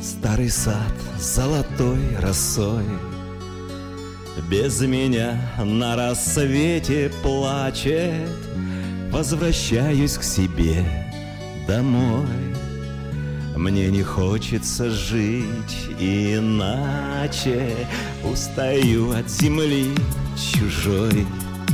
Старый сад золотой росой без меня на рассвете плачет. Возвращаюсь к себе домой. Мне не хочется жить иначе. Устаю от земли чужой,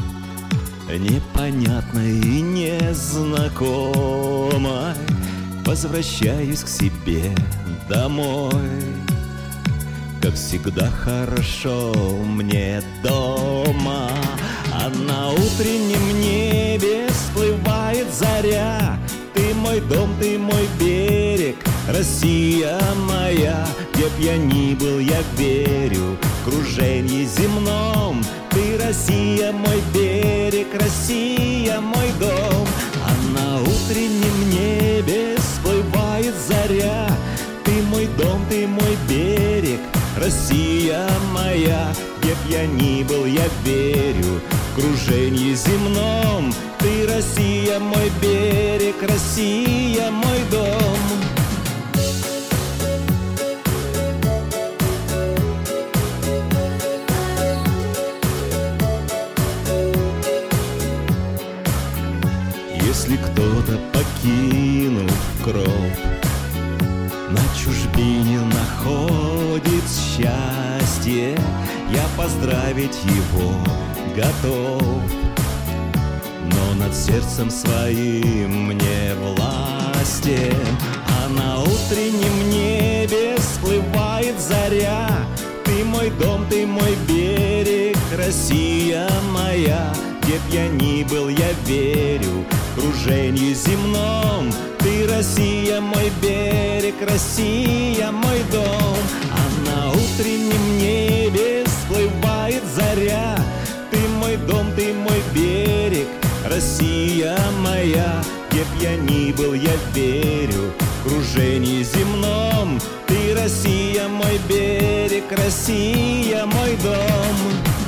непонятной и незнакомой. Возвращаюсь к себе домой. Как всегда хорошо мне дома, а на утреннем небе всплывает заря. Ты мой дом, ты мой берег, Россия моя. Где б я ни был, я верю в круженье земном. Ты Россия, мой берег, Россия, мой дом. А на утреннем небе всплывает заря. Ты мой дом, ты мой берег, Россия моя. Где б я ни был, я верю в круженье земном. Ты Россия, мой берег, Россия, мой дом. Если кто-то, покинув кров, на чужбине находит счастье, я поздравить его готов. Но над сердцем своим мне власти, а на утреннем небе всплывает заря. Ты мой дом, ты мой берег, Россия моя. Где б я ни был, я верю в круженье земном. Ты Россия, мой берег, Россия, мой дом. А на утреннем небе всплывает заря. Ты мой дом, ты мой берег, Россия моя. Где б я ни был, я верю в круженье земном. Ты Россия, мой берег, Россия, мой дом.